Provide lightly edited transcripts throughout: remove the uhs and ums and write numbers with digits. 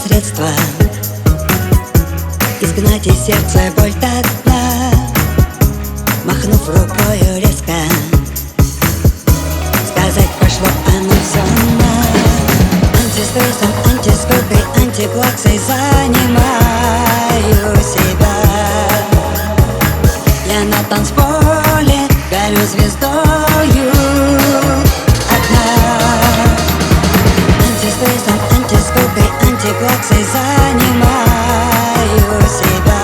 средство изгнать из сердца боль до дна. Махнув рукою резко, сказать пошло оно все на. Антистрессом, антискукой, антиплаксой занимаю себя. Я на танцполе горю звездою одна. Антистрессом, антискукой, антиплаксой занимаю себя.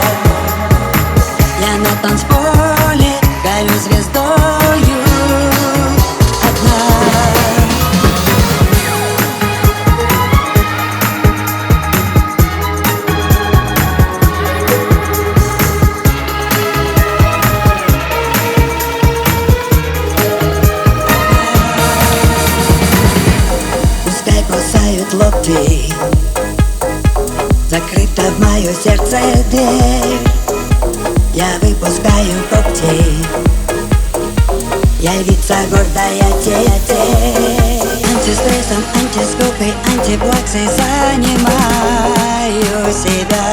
Я на танцполе горю звездою одна. Пускай кусают локти, закрыта в мое сердце дверь. Я выпускаю когти, явится гордая тень. Антистрессом, антискукой, антиплаксой занимаю себя.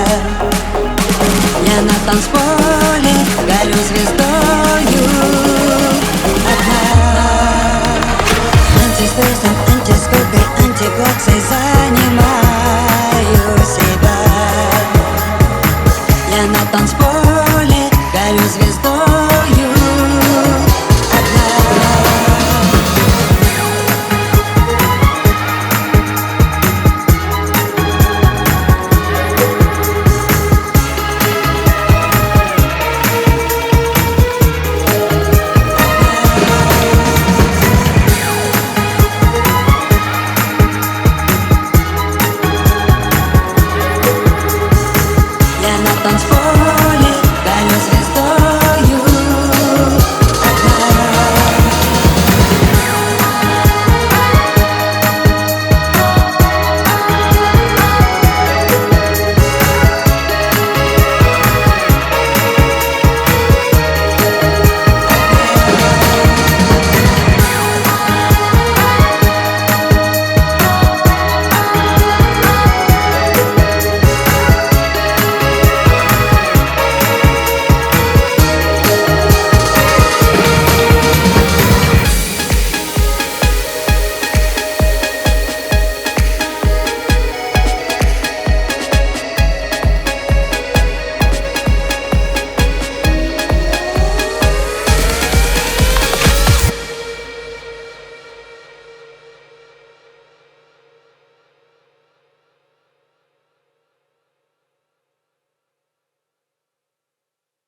Я на танцполе горю звездою одна. Антистрессом, антискукой, антиплаксой занимаю себя. Я на танцполе